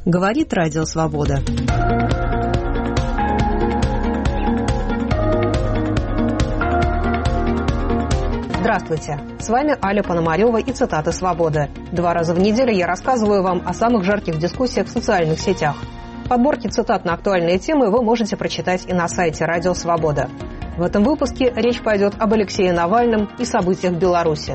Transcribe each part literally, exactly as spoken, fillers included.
Говорит Радио Свобода. Здравствуйте, с вами Аля Пономарева и цитаты «Свободы». Два раза в неделю я рассказываю вам о самых жарких дискуссиях в социальных сетях. Подборки цитат на актуальные темы вы можете прочитать и на сайте Радио Свобода. В этом выпуске речь пойдет об Алексее Навальном и событиях в Беларуси.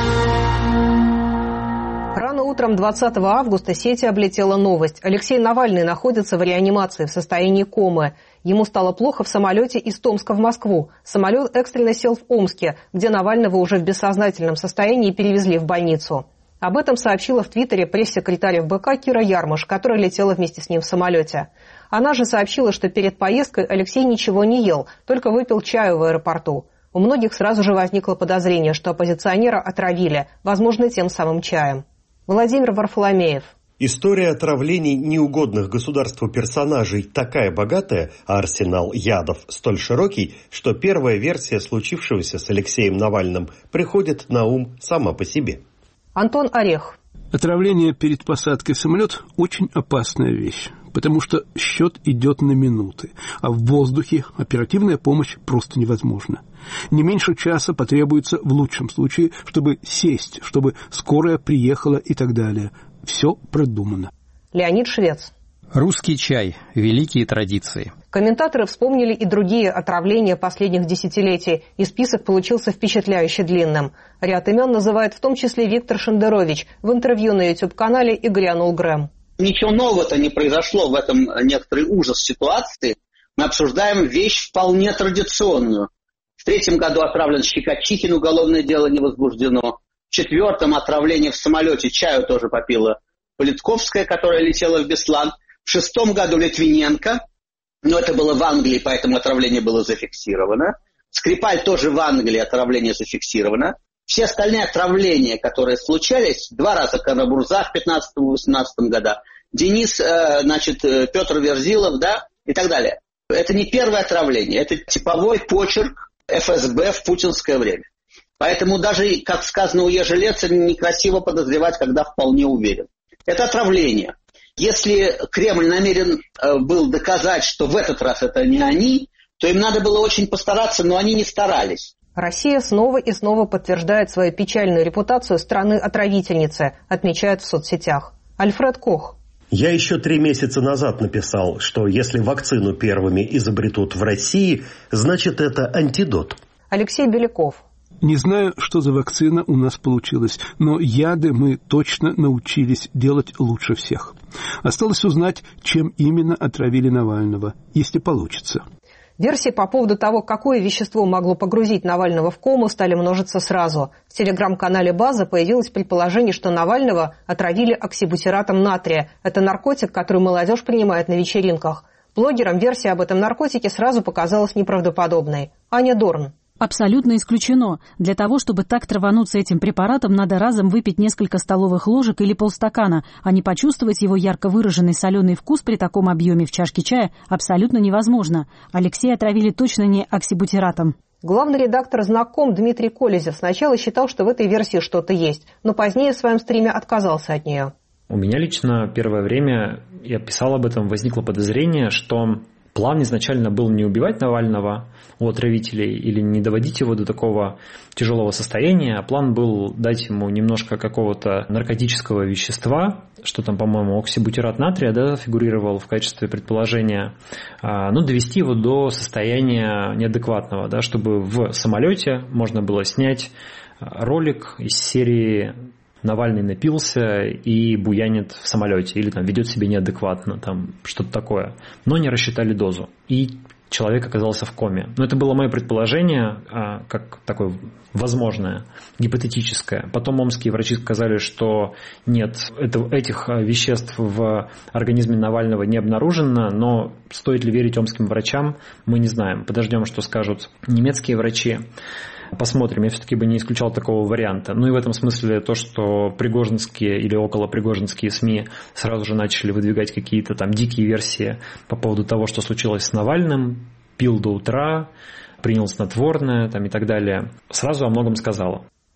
Рано утром двадцатого августа сети облетела новость. Алексей Навальный находится в реанимации в состоянии комы. Ему стало плохо в самолете из Томска в Москву. Самолет экстренно сел в Омске, где Навального уже в бессознательном состоянии перевезли в больницу. Об этом сообщила в Твиттере пресс-секретарь эф бэ ка Кира Ярмыш, которая летела вместе с ним в самолете. Она же сообщила, что перед поездкой Алексей ничего не ел, только выпил чаю в аэропорту. У многих сразу же возникло подозрение, что оппозиционера отравили, возможно, тем самым чаем. Владимир Варфоломеев. История отравлений неугодных государству персонажей такая богатая, а арсенал ядов столь широкий, что первая версия случившегося с Алексеем Навальным приходит на ум сама по себе. Антон Орех. Отравление перед посадкой в самолет – очень опасная вещь, потому что счет идет на минуты, а в воздухе оперативная помощь просто невозможна. Не меньше часа потребуется в лучшем случае, чтобы сесть, чтобы скорая приехала и так далее. Все продумано. Леонид Швец. Русский чай. Великие традиции. Комментаторы вспомнили и другие отравления последних десятилетий, и список получился впечатляюще длинным. Ряд имен называет в том числе Виктор Шендерович в интервью на YouTube-канале «И грянул Грэм». Ничего нового-то не произошло в этом некоторый ужас ситуации. Мы обсуждаем вещь вполне традиционную. В третьем году отравлен Щекочихин, уголовное дело не возбуждено. В четвертом отравление в самолете, чаю тоже попила Политковская, которая летела в Беслан. В шестом году Литвиненко, но это было в Англии, поэтому отравление было зафиксировано. Скрипаль тоже в Англии, отравление зафиксировано. Все остальные отравления, которые случались, два раза Карабурза в пятнадцатом-восемнадцатом годах, Денис, э, значит, Петр Верзилов, да, и так далее. Это не первое отравление, это типовой почерк эф эс бэ в путинское время. Поэтому даже, как сказано у Ежи Лецина, некрасиво подозревать, когда вполне уверен. Это отравление. Если Кремль намерен э, был доказать, что в этот раз это не они, то им надо было очень постараться, но они не старались. Россия снова и снова подтверждает свою печальную репутацию страны-отравительницы, отмечают в соцсетях. Альфред Кох. Я еще три месяца назад написал, что если вакцину первыми изобретут в России, значит это антидот. Алексей Беляков. Не знаю, что за вакцина у нас получилась, но яды мы точно научились делать лучше всех. Осталось узнать, чем именно отравили Навального, если получится. Версии по поводу того, какое вещество могло погрузить Навального в кому, стали множиться сразу. В телеграм-канале «База» появилось предположение, что Навального отравили оксибутиратом натрия. Это наркотик, который молодежь принимает на вечеринках. Блогерам версия об этом наркотике сразу показалась неправдоподобной. Аня Дорн. Абсолютно исключено. Для того, чтобы так травануться этим препаратом, надо разом выпить несколько столовых ложек или полстакана, а не почувствовать его ярко выраженный соленый вкус при таком объеме в чашке чая абсолютно невозможно. Алексея отравили точно не оксибутиратом. Главный редактор «Знаком» Дмитрий Колезев сначала считал, что в этой версии что-то есть, но позднее в своем стриме отказался от нее. У меня лично первое время, я писал об этом, возникло подозрение, что план изначально был не убивать Навального у отравителей или не доводить его до такого тяжелого состояния, а план был дать ему немножко какого-то наркотического вещества, что там, по-моему, оксибутират натрия, да, фигурировал в качестве предположения, ну, довести его до состояния неадекватного, да, чтобы в самолете можно было снять ролик из серии «Навальный напился и буянит в самолете» или там ведет себя неадекватно, там что-то такое. Но не рассчитали дозу. И человек оказался в коме. Но это было мое предположение, как такое возможное, гипотетическое. Потом омские врачи сказали, что нет, это, этих веществ в организме Навального не обнаружено, но стоит ли верить омским врачам, мы не знаем. Подождем, что скажут немецкие врачи. Посмотрим, я все-таки бы не исключал такого варианта. Ну и в этом смысле то, что пригожинские или околопригожинские СМИ сразу же начали выдвигать какие-то там дикие версии по поводу того, что случилось с Навальным, пил до утра, принял снотворное там, и так далее, сразу о многом сказала.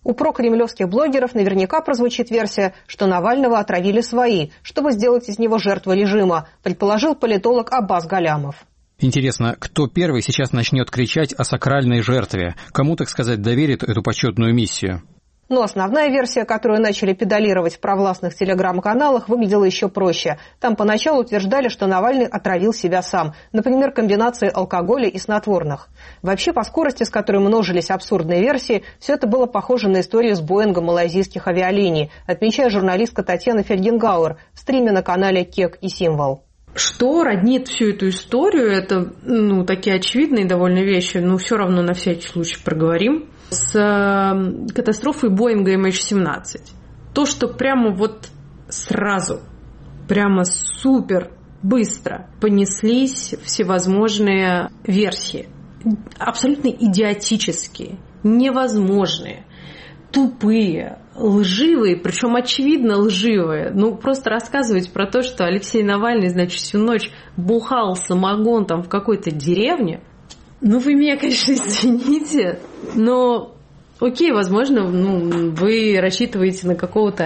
У прокремлевских блогеров наверняка прозвучит версия, что Навального отравили свои, чтобы сделать из него жертву режима, предположил политолог Аббас Галямов. Интересно, кто первый сейчас начнет кричать о сакральной жертве? Кому, так сказать, доверит эту почетную миссию? Но основная версия, которую начали педалировать в провластных телеграм-каналах, выглядела еще проще. Там поначалу утверждали, что Навальный отравил себя сам, например, комбинацией алкоголя и снотворных. Вообще, по скорости, с которой множились абсурдные версии, все это было похоже на историю с Боингом малайзийских авиалиний, отмечая журналистка Татьяна Фельгенгауэр в стриме на канале «Кек и Символ». Что роднит всю эту историю, это ну, такие очевидные довольно вещи, но все равно на всякий случай проговорим. С катастрофой Боинга эм эйч семнадцать. То, что прямо вот сразу, прямо супер быстро понеслись всевозможные версии. Абсолютно идиотические, невозможные, тупые, лживые, причем очевидно лживые. Ну, просто рассказывать про то, что Алексей Навальный, значит, всю ночь бухал самогон там в какой-то деревне. Ну, вы меня, конечно, извините, но окей, возможно, ну, вы рассчитываете на какого-то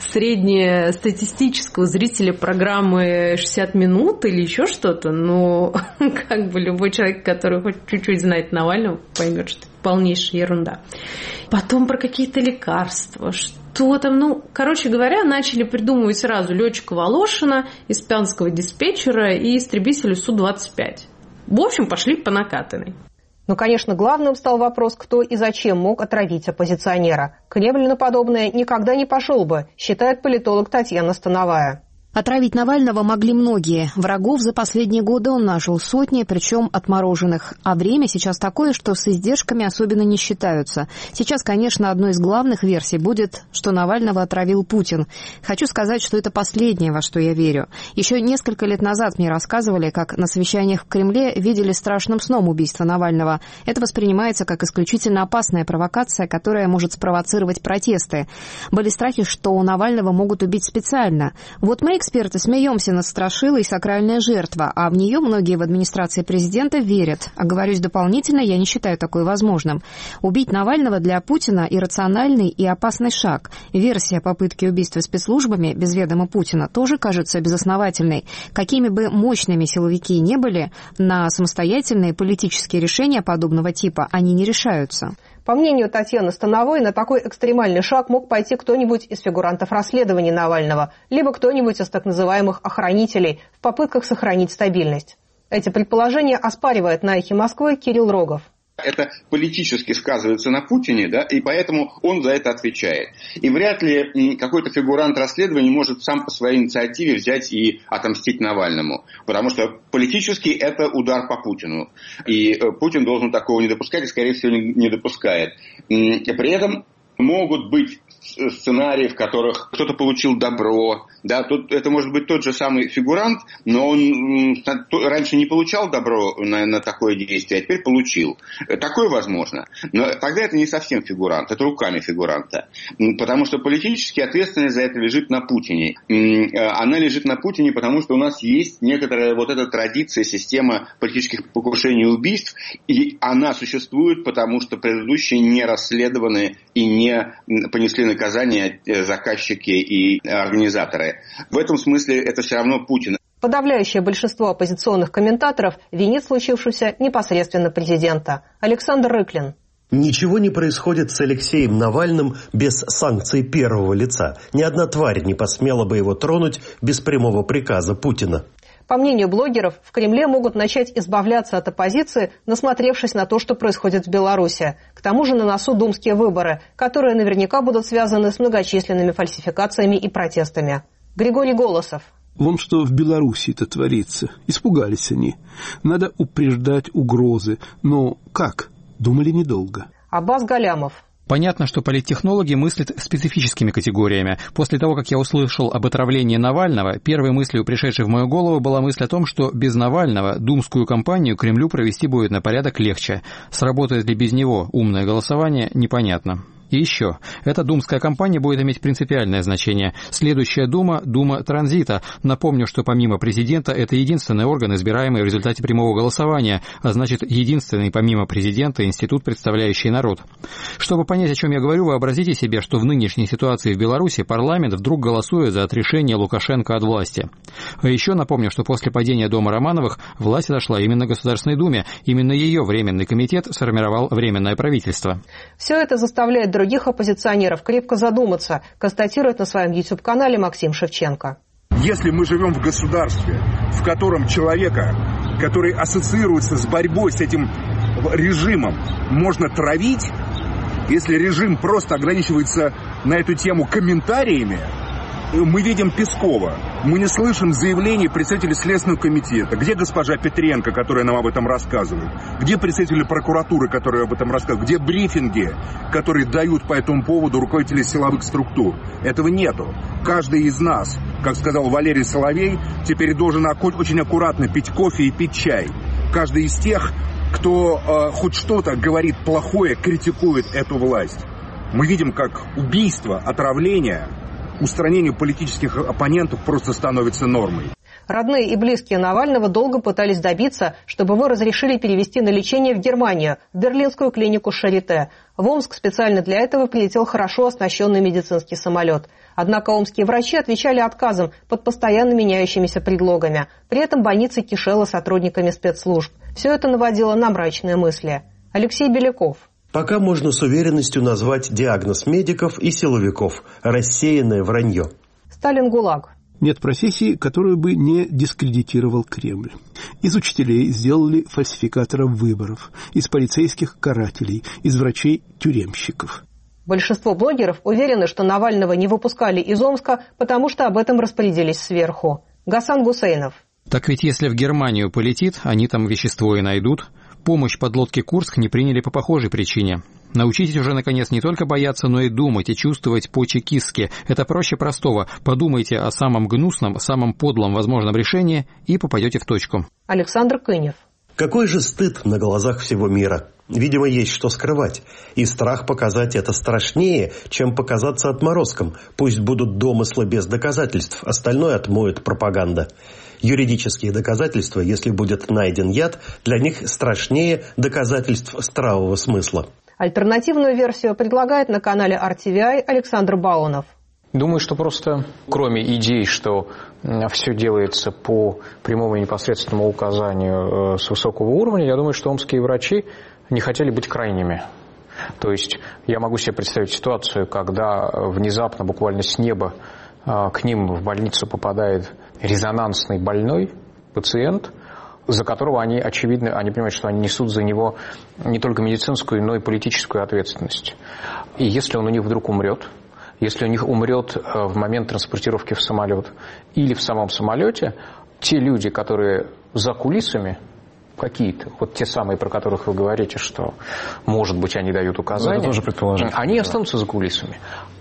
среднестатистического зрителя программы шестьдесят минут или еще что-то, но как бы любой человек, который хоть чуть-чуть знает Навального, поймет, что это полнейшая ерунда. Потом про какие-то лекарства, что там, ну, короче говоря, начали придумывать сразу летчика Волошина, испанского диспетчера и истребителя Су двадцать пять. В общем, пошли по накатанной. Но, конечно, главным стал вопрос, кто и зачем мог отравить оппозиционера. Кремль на подобное никогда не пошел бы, считает политолог Татьяна Становая. Отравить Навального могли многие. Врагов за последние годы он нажил сотни, причем отмороженных. А время сейчас такое, что с издержками особенно не считаются. Сейчас, конечно, одной из главных версий будет, что Навального отравил Путин. Хочу сказать, что это последнее, во что я верю. Еще несколько лет назад мне рассказывали, как на совещаниях в Кремле видели страшным сном убийство Навального. Это воспринимается как исключительно опасная провокация, которая может спровоцировать протесты. Были страхи, что у Навального могут убить специально. Вот мы, эксперты, смеемся над страшилой «сакральная жертва», а в нее многие в администрации президента верят. Оговорюсь дополнительно, я не считаю такое возможным. Убить Навального для Путина – иррациональный и опасный шаг. Версия попытки убийства спецслужбами без ведома Путина тоже кажется безосновательной. Какими бы мощными силовики ни были, на самостоятельные политические решения подобного типа они не решаются. По мнению Татьяны Становой, на такой экстремальный шаг мог пойти кто-нибудь из фигурантов расследования Навального, либо кто-нибудь из так называемых охранителей в попытках сохранить стабильность. Эти предположения оспаривает на «Эхе Москвы» Кирилл Рогов. Это политически сказывается на Путине, да, и поэтому он за это отвечает. И вряд ли какой-то фигурант расследования может сам по своей инициативе взять и отомстить Навальному. Потому что политически это удар по Путину. И Путин должен такого не допускать и, скорее всего, не допускает. При этом могут быть сценарии, в которых кто-то получил добро. Да, тут это может быть тот же самый фигурант, но он раньше не получал добро на, на такое действие, а теперь получил. Такое возможно. Но тогда это не совсем фигурант, это руками фигуранта. Потому что политически ответственность за это лежит на Путине. Она лежит на Путине, потому что у нас есть некоторая вот эта традиция, система политических покушений и убийств, и она существует, потому что предыдущие не расследованы и не понесли наказание заказчики и организаторы. В этом смысле это все равно Путин. Подавляющее большинство оппозиционных комментаторов винит случившееся непосредственно президента. Александр Рыклин. Ничего не происходит с Алексеем Навальным без санкций первого лица. Ни одна тварь не посмела бы его тронуть без прямого приказа Путина. По мнению блогеров, в Кремле могут начать избавляться от оппозиции, насмотревшись на то, что происходит в Беларуси. К тому же на носу думские выборы, которые наверняка будут связаны с многочисленными фальсификациями и протестами. Григорий Голосов. Вон что в Беларуси-то творится. Испугались они. Надо упреждать угрозы. Но как? Думали недолго. Аббас Галямов. Понятно, что политтехнологи мыслят специфическими категориями. После того, как я услышал об отравлении Навального, первой мыслью, пришедшей в мою голову, была мысль о том, что без Навального думскую кампанию Кремлю провести будет на порядок легче. Сработает ли без него умное голосование, непонятно. И еще, эта думская кампания будет иметь принципиальное значение. Следующая дума – дума транзита. Напомню, что помимо президента, это единственный орган, избираемый в результате прямого голосования, а значит, единственный помимо президента институт, представляющий народ. Чтобы понять, о чем я говорю, вообразите себе, что в нынешней ситуации в Беларуси парламент вдруг голосует за отрешение Лукашенко от власти. А еще напомню, что после падения дома Романовых власть отошла именно Государственной Думе. Именно ее Временный комитет сформировал Временное правительство. Все это заставляет других оппозиционеров крепко задуматься, констатирует на своем YouTube-канале Максим Шевченко. Если мы живем в государстве, в котором человека, который ассоциируется с борьбой с этим режимом, можно травить, если режим просто ограничивается на эту тему комментариями, мы видим Пескова. Мы не слышим заявлений представителей Следственного комитета. Где госпожа Петренко, которая нам об этом рассказывает? Где представители прокуратуры, которые об этом рассказывают? Где брифинги, которые дают по этому поводу руководители силовых структур? Этого нету. Каждый из нас, как сказал Валерий Соловей, теперь должен очень аккуратно пить кофе и пить чай. Каждый из тех, кто э, хоть что-то говорит плохое, критикует эту власть. Мы видим, как убийство, отравление, устранение политических оппонентов просто становится нормой. Родные и близкие Навального долго пытались добиться, чтобы его разрешили перевести на лечение в Германию, в берлинскую клинику Шарите. В Омск специально для этого прилетел хорошо оснащенный медицинский самолет. Однако омские врачи отвечали отказом под постоянно меняющимися предлогами. При этом больница кишела сотрудниками спецслужб. Все это наводило на мрачные мысли. Алексей Беляков. Пока можно с уверенностью назвать диагноз медиков и силовиков – рассеянное вранье. Сталин ГУЛАГ. Нет профессии, которую бы не дискредитировал Кремль. Из учителей сделали фальсификаторов выборов, из полицейских – карателей, из врачей – тюремщиков. Большинство блогеров уверены, что Навального не выпускали из Омска, потому что об этом распорядились сверху. Гасан Гусейнов. Так ведь если в Германию полетит, они там вещество и найдут. Помощь подлодке «Курск» не приняли по похожей причине. Научитесь уже, наконец, не только бояться, но и думать, и чувствовать по-чекистски. Это проще простого. Подумайте о самом гнусном, самом подлом возможном решении и попадете в точку. Александр Кынев. Какой же стыд на глазах всего мира. Видимо, есть что скрывать. И страх показать это страшнее, чем показаться отморозком. Пусть будут домыслы без доказательств, остальное отмоет пропаганда. Юридические доказательства, если будет найден яд, для них страшнее доказательств здравого смысла. Альтернативную версию предлагает на канале ар ти ви ай Александр Баунов. Думаю, что просто кроме идей, что все делается по прямому и непосредственному указанию с высокого уровня, я думаю, что омские врачи не хотели быть крайними. То есть я могу себе представить ситуацию, когда внезапно, буквально с неба, к ним в больницу попадает резонансный больной пациент, за которого они, очевидно, они понимают, что они несут за него не только медицинскую, но и политическую ответственность. И если он у них вдруг умрет, если у них умрет в момент транспортировки в самолет или в самом самолете, те люди, которые за кулисами, какие-то, вот те самые, про которых вы говорите, что, может быть, они дают указания, тоже они останутся за кулисами.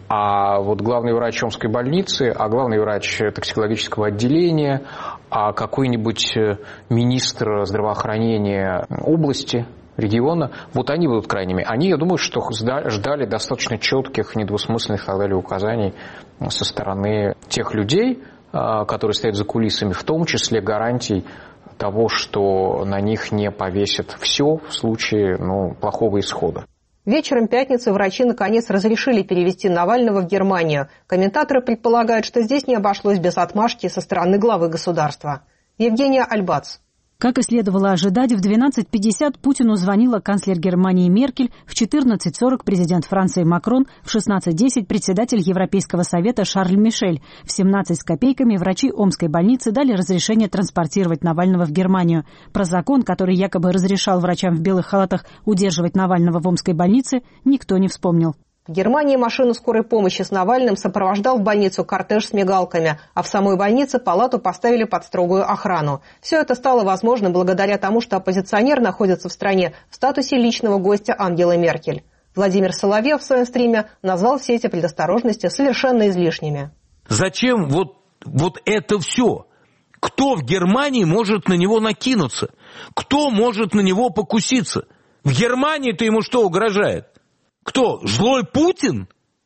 А вот главный врач Омской больницы, а главный врач токсикологического отделения, а какой-нибудь министр здравоохранения области, региона, вот они будут крайними. Они, я думаю, что ждали достаточно четких, недвусмысленных и так далее указаний со стороны тех людей, которые стоят за кулисами, в том числе гарантий того, что на них не повесят все в случае ну, плохого исхода. Вечером пятницы врачи наконец разрешили перевести Навального в Германию. Комментаторы предполагают, что здесь не обошлось без отмашки со стороны главы государства. Евгения Альбац. Как и следовало ожидать, в двенадцать пятьдесят Путину звонила канцлер Германии Меркель, в четырнадцать сорок президент Франции Макрон, в шестнадцать десять председатель Европейского совета Шарль Мишель. В семнадцать с копейками врачи Омской больницы дали разрешение транспортировать Навального в Германию. Про закон, который якобы разрешал врачам в белых халатах удерживать Навального в Омской больнице, никто не вспомнил. В Германии машину скорой помощи с Навальным сопровождал в больницу кортеж с мигалками, а в самой больнице палату поставили под строгую охрану. Все это стало возможно благодаря тому, что оппозиционер находится в стране в статусе личного гостя Ангелы Меркель. Владимир Соловьев в своем стриме назвал все эти предосторожности совершенно излишними. Зачем вот, вот это все? Кто в Германии может на него накинуться? Кто может на него покуситься? В Германии-то ему что угрожает? Кто? Злой Путин?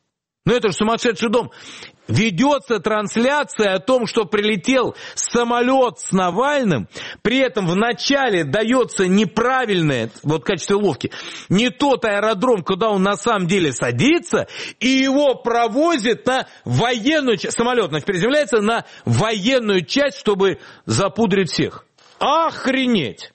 Ну это же сумасшедший дом. Ведется трансляция о том, что прилетел самолет с Навальным, при этом вначале дается неправильное, вот в качестве уловки, не тот аэродром, куда он на самом деле садится, и его провозят на военную часть, самолет, значит, приземляется на военную часть, чтобы запудрить всех. Охренеть!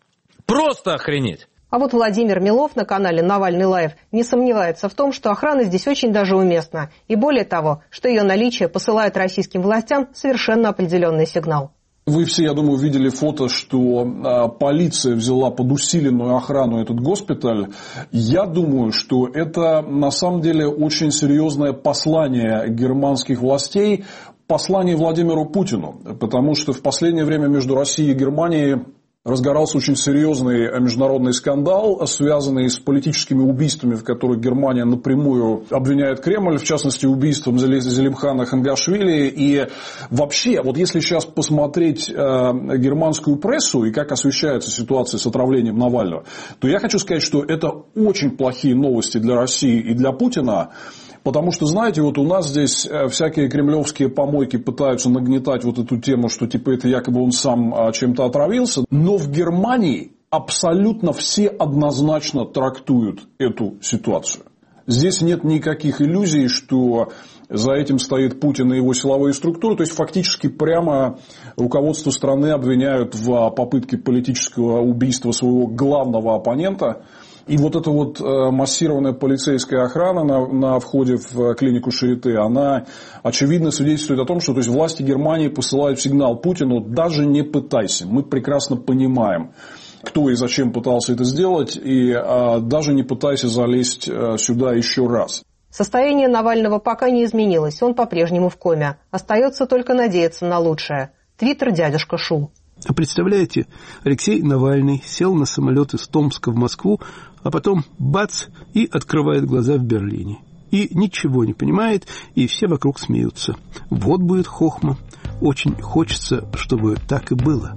Просто охренеть! А вот Владимир Милов на канале «Навальный Лайв» не сомневается в том, что охрана здесь очень даже уместна. И более того, что ее наличие посылает российским властям совершенно определенный сигнал. Вы все, я думаю, видели фото, что а, полиция взяла под усиленную охрану этот госпиталь. Я думаю, что это на самом деле очень серьезное послание германских властей, послание Владимиру Путину. Потому что в последнее время между Россией и Германией разгорался очень серьезный международный скандал, связанный с политическими убийствами, в которых Германия напрямую обвиняет Кремль, в частности, убийством Зелимхана Хангашвили. И вообще, вот если сейчас посмотреть э, германскую прессу и как освещается ситуация с отравлением Навального, то я хочу сказать, что это очень плохие новости для России и для Путина. Потому что, знаете, вот у нас здесь всякие кремлевские помойки пытаются нагнетать вот эту тему, что типа это якобы он сам чем-то отравился. Но в Германии абсолютно все однозначно трактуют эту ситуацию. Здесь нет никаких иллюзий, что за этим стоит Путин и его силовые структуры. То есть, фактически прямо руководство страны обвиняют в попытке политического убийства своего главного оппонента. И вот эта вот массированная полицейская охрана на, на входе в клинику Шарите, она очевидно свидетельствует о том, что то есть, власти Германии посылают сигнал Путину: даже не пытайся, мы прекрасно понимаем, кто и зачем пытался это сделать, и а, даже не пытайся залезть а, сюда еще раз. Состояние Навального пока не изменилось, он по-прежнему в коме. Остается только надеяться на лучшее. Твиттер дядюшка Шу. А представляете, Алексей Навальный сел на самолет из Томска в Москву, а потом бац, и открывает глаза в Берлине. И ничего не понимает, и все вокруг смеются. Вот будет хохма. Очень хочется, чтобы так и было.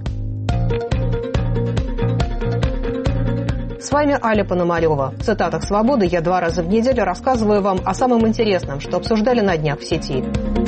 С вами Аля Пономарева. В цитатах «Свободы» я два раза в неделю рассказываю вам о самом интересном, что обсуждали на днях в сети.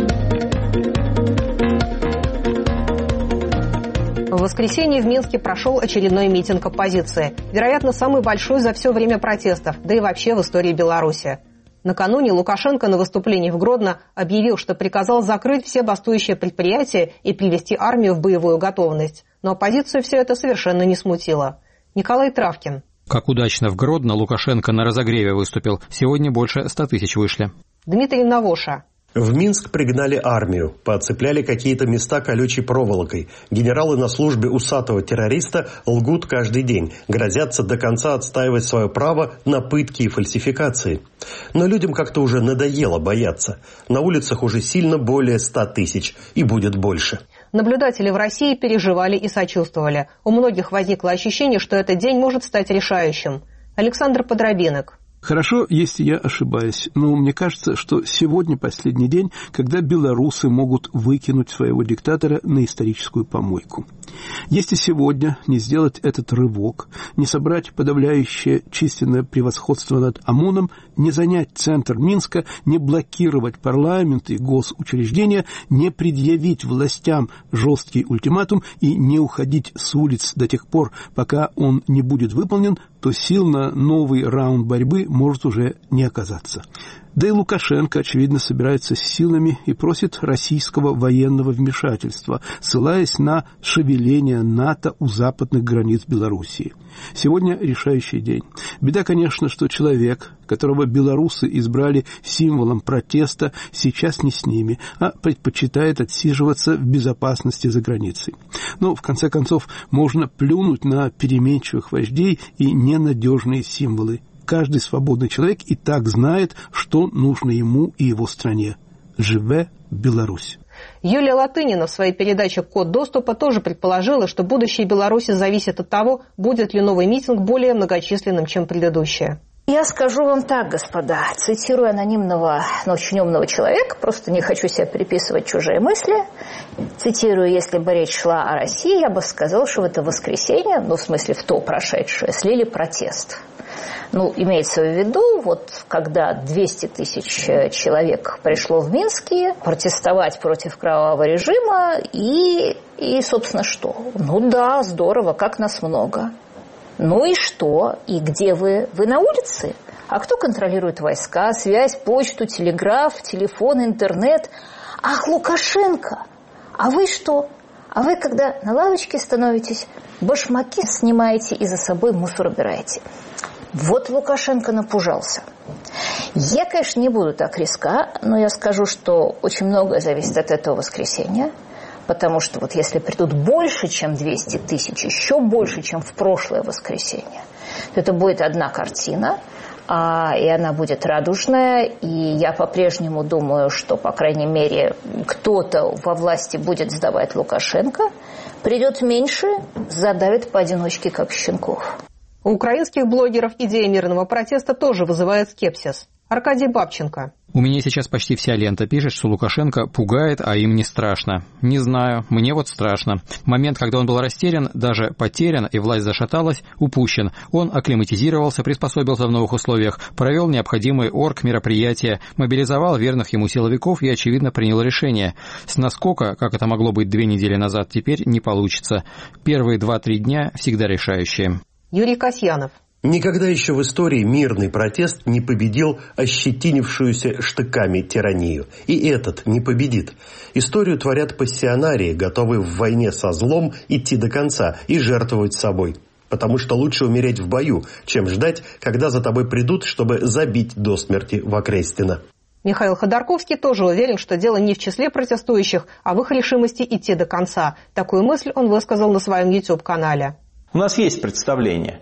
В воскресенье в Минске прошел очередной митинг оппозиции. Вероятно, самый большой за все время протестов, да и вообще в истории Беларуси. Накануне Лукашенко на выступлении в Гродно объявил, что приказал закрыть все бастующие предприятия и привести армию в боевую готовность. Но оппозицию все это совершенно не смутило. Николай Травкин. Как удачно в Гродно Лукашенко на разогреве выступил. Сегодня больше ста тысяч вышли. Дмитрий Навоша. В Минск пригнали армию, поотцепляли какие-то места колючей проволокой. Генералы на службе усатого террориста лгут каждый день, грозятся до конца отстаивать свое право на пытки и фальсификации. Но людям как-то уже надоело бояться. На улицах уже сильно более ста тысяч, и будет больше. Наблюдатели в России переживали и сочувствовали. У многих возникло ощущение, что этот день может стать решающим. Александр Подробинок. Хорошо, если я ошибаюсь, но мне кажется, что сегодня последний день, когда белорусы могут выкинуть своего диктатора на историческую помойку. Если сегодня не сделать этот рывок, не собрать подавляющее численное превосходство над ОМОНом, не занять центр Минска, не блокировать парламент и госучреждения, не предъявить властям жесткий ультиматум и не уходить с улиц до тех пор, пока он не будет выполнен, то сил на новый раунд борьбы может уже не оказаться. Да и Лукашенко, очевидно, собирается с силами и просит российского военного вмешательства, ссылаясь на шевеление НАТО у западных границ Белоруссии. Сегодня решающий день. Беда, конечно, что человек, которого белорусы избрали символом протеста, сейчас не с ними, а предпочитает отсиживаться в безопасности за границей. Но, в конце концов, можно плюнуть на переменчивых вождей и ненадежные символы. Каждый свободный человек и так знает, что нужно ему и его стране. Живе Беларусь. Юлия Латынина в своей передаче «Код доступа» тоже предположила, что будущее Беларуси зависит от того, будет ли новый митинг более многочисленным, чем предыдущее. Я скажу вам так, господа, цитирую анонимного, но очень умного человека, просто не хочу себе приписывать чужие мысли. Цитирую, если бы речь шла о России, я бы сказала, что в это воскресенье, ну, в смысле, в то прошедшее, слили протест. Ну, имеется в виду, вот когда двести тысяч человек пришло в Минске протестовать против кровавого режима, и, и, собственно, что? Ну да, здорово, как нас много. Ну и что? И где вы? Вы на улице? А кто контролирует войска, связь, почту, телеграф, телефон, интернет? Ах, Лукашенко! А вы что? А вы, когда на лавочке становитесь, башмаки снимаете и за собой мусор убираете. Вот Лукашенко напужался. Я, конечно, не буду так резка, но я скажу, что очень многое зависит от этого воскресенья. Потому что вот если придут больше, чем двести тысяч, еще больше, чем в прошлое воскресенье, то это будет одна картина, а, и она будет радужная. И я по-прежнему думаю, что, по крайней мере, кто-то во власти будет сдавать Лукашенко. Придет меньше, задавит поодиночке, как щенков. У украинских блогеров идея мирного протеста тоже вызывает скепсис. Аркадий Бабченко. У меня сейчас почти вся лента пишет, что Лукашенко пугает, а им не страшно. Не знаю, мне вот страшно. Момент, когда он был растерян, даже потерян, и власть зашаталась, упущен. Он акклиматизировался, приспособился в новых условиях, провел необходимые орг-мероприятия, мобилизовал верных ему силовиков и, очевидно, принял решение. С наскока, как это могло быть две недели назад, теперь не получится. Первые два-три дня всегда решающие. Юрий Касьянов. Никогда еще в истории мирный протест не победил ощетинившуюся штыками тиранию. И этот не победит. Историю творят пассионарии, готовые в войне со злом идти до конца и жертвовать собой. Потому что лучше умереть в бою, чем ждать, когда за тобой придут, чтобы забить до смерти в Окрестино. Михаил Ходорковский тоже уверен, что дело не в числе протестующих, а в их решимости идти до конца. Такую мысль он высказал на своем YouTube-канале. У нас есть представление,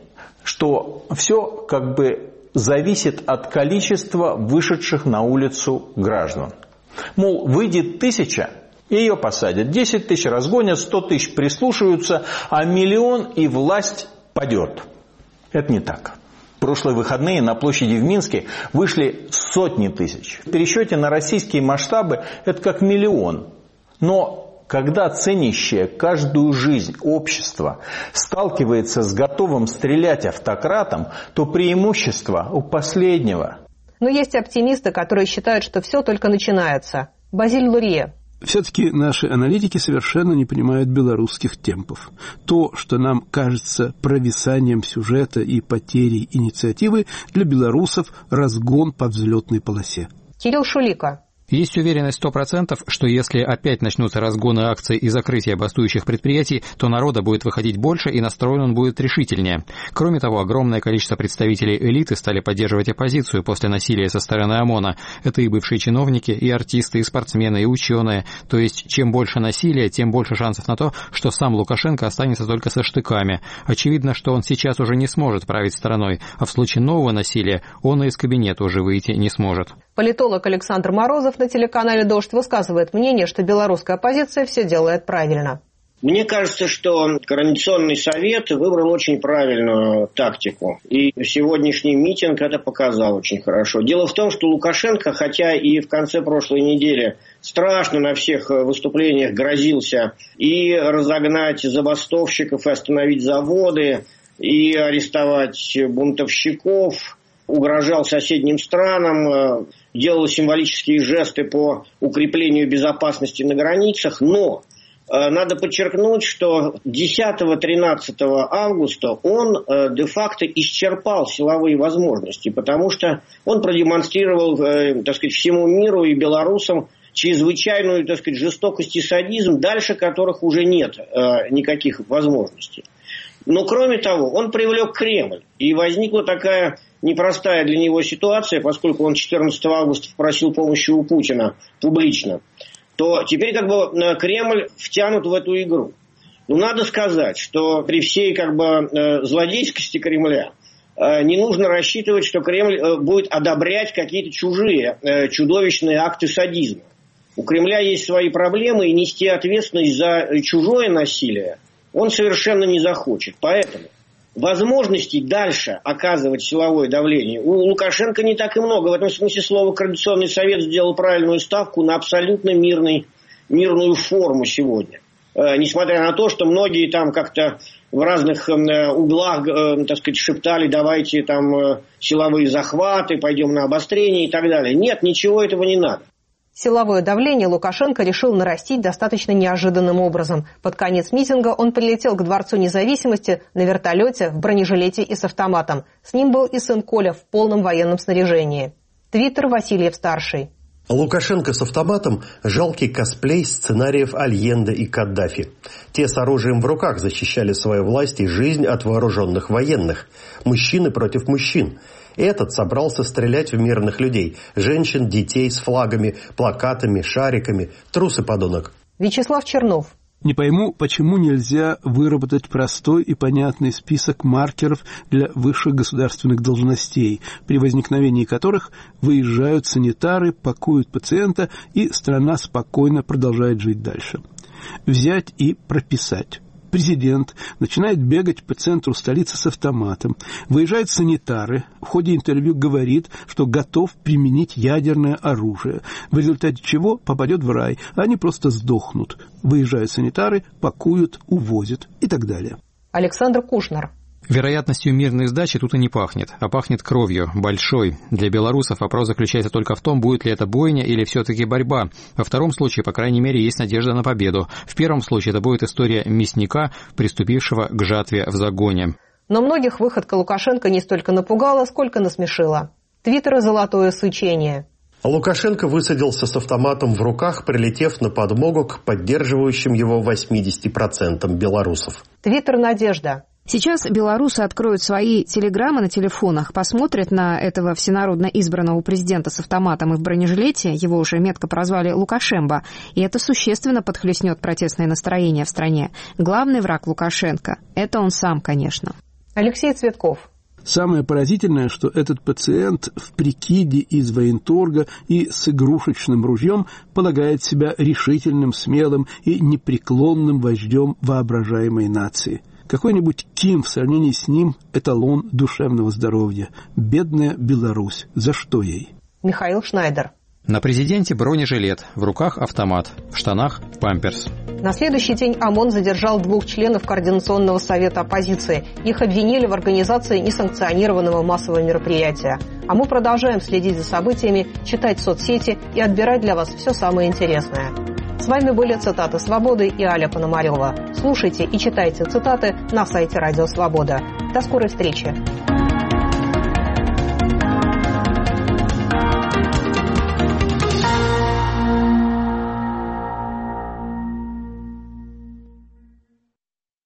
что все как бы зависит от количества вышедших на улицу граждан. Мол, выйдет тысяча, и ее посадят. Десять тысяч разгонят, сто тысяч прислушаются, а миллион и власть падет. Это не так. В прошлые выходные на площади в Минске вышли сотни тысяч. В пересчете на российские масштабы это как миллион. Но когда ценящее каждую жизнь общество сталкивается с готовым стрелять автократом, то преимущество у последнего. Но есть оптимисты, которые считают, что все только начинается. Базиль Лурье. Все-таки наши аналитики совершенно не понимают белорусских темпов. То, что нам кажется провисанием сюжета и потерей инициативы, для белорусов разгон по взлетной полосе. Кирилл Шулика. Есть уверенность сто процентов, что если опять начнутся разгоны акций и закрытие бастующих предприятий, то народа будет выходить больше и настроен он будет решительнее. Кроме того, огромное количество представителей элиты стали поддерживать оппозицию после насилия со стороны ОМОНа. Это и бывшие чиновники, и артисты, и спортсмены, и ученые. То есть, чем больше насилия, тем больше шансов на то, что сам Лукашенко останется только со штыками. Очевидно, что он сейчас уже не сможет править страной, а в случае нового насилия он и из кабинета уже выйти не сможет. Политолог Александр Морозов на телеканале «Дождь» высказывает мнение, что белорусская оппозиция все делает правильно. Мне кажется, что Координационный совет выбрал очень правильную тактику. И сегодняшний митинг это показал очень хорошо. Дело в том, что Лукашенко, хотя и в конце прошлой недели страшно на всех выступлениях грозился и разогнать забастовщиков, и остановить заводы, и арестовать бунтовщиков, угрожал соседним странам, делал символические жесты по укреплению безопасности на границах. Но э, надо подчеркнуть, что десятого-тринадцатого августа он э, де-факто исчерпал силовые возможности, потому что он продемонстрировал, э, так сказать, всему миру и белорусам чрезвычайную, так сказать, жестокость и садизм, дальше которых уже нет э, никаких возможностей. Но кроме того, он привлек Кремль, и возникла такая непростая для него ситуация, поскольку он четырнадцатого августа попросил помощи у Путина публично, то теперь как бы Кремль втянут в эту игру. Но надо сказать, что при всей как бы злодейскости Кремля не нужно рассчитывать, что Кремль будет одобрять какие-то чужие чудовищные акты садизма. У Кремля есть свои проблемы, и нести ответственность за чужое насилие он совершенно не захочет. Поэтому возможностей дальше оказывать силовое давление у Лукашенко не так и много. В этом смысле слово «Координационный совет» сделал правильную ставку на абсолютно мирный, мирную форму сегодня. Э, несмотря на то, что многие там как-то в разных э, углах, э, так сказать, шептали: давайте там э, силовые захваты, пойдем на обострение и так далее. Нет, ничего этого не надо. Силовое давление Лукашенко решил нарастить достаточно неожиданным образом. Под конец митинга он прилетел к Дворцу независимости на вертолете, в бронежилете и с автоматом. С ним был и сын Коля в полном военном снаряжении. Твиттер Васильев-старший. Лукашенко с автоматом – жалкий косплей сценариев Альенде и Каддафи. Те с оружием в руках защищали свою власть и жизнь от вооруженных военных. Мужчины против мужчин. Этот собрался стрелять в мирных людей. Женщин, детей с флагами, плакатами, шариками. Трус и подонок. Вячеслав Чернов. Не пойму, почему нельзя выработать простой и понятный список маркеров для высших государственных должностей, при возникновении которых выезжают санитары, пакуют пациента, и страна спокойно продолжает жить дальше. Взять и прописать. Президент начинает бегать по центру столицы с автоматом. Выезжают санитары, в ходе интервью говорит, что готов применить ядерное оружие, в результате чего попадет в рай, а они просто сдохнут. Выезжают санитары, пакуют, увозят и так далее. Александр Кушнер. Вероятностью мирной сдачи тут и не пахнет, а пахнет кровью, большой. Для белорусов вопрос заключается только в том, будет ли это бойня или все-таки борьба. Во втором случае, по крайней мере, есть надежда на победу. В первом случае это будет история мясника, приступившего к жатве в загоне. Но многих выходка Лукашенко не столько напугала, сколько насмешила. Твиттер «Золотое сычение». Лукашенко высадился с автоматом в руках, прилетев на подмогу к поддерживающим его восьмидесяти процентам белорусов. Твиттер «Надежда». Сейчас белорусы откроют свои телеграммы на телефонах, посмотрят на этого всенародно избранного президента с автоматом и в бронежилете, его уже метко прозвали Лукашемба, и это существенно подхлестнет протестное настроение в стране. Главный враг Лукашенко – это он сам, конечно. Алексей Цветков. Самое поразительное, что этот пациент в прикиде из военторга и с игрушечным ружьем полагает себя решительным, смелым и непреклонным вождем воображаемой нации. Какой-нибудь Ким в сравнении с ним – эталон душевного здоровья. Бедная Беларусь. За что ей? Михаил Шнайдер. На президенте бронежилет, в руках автомат, в штанах памперс. На следующий день ОМОН задержал двух членов Координационного совета оппозиции. Их обвинили в организации несанкционированного массового мероприятия. А мы продолжаем следить за событиями, читать соцсети и отбирать для вас все самое интересное. С вами были «Цитаты Свободы» и Аля Пономарева. Слушайте и читайте цитаты на сайте Радио Свобода. До скорой встречи!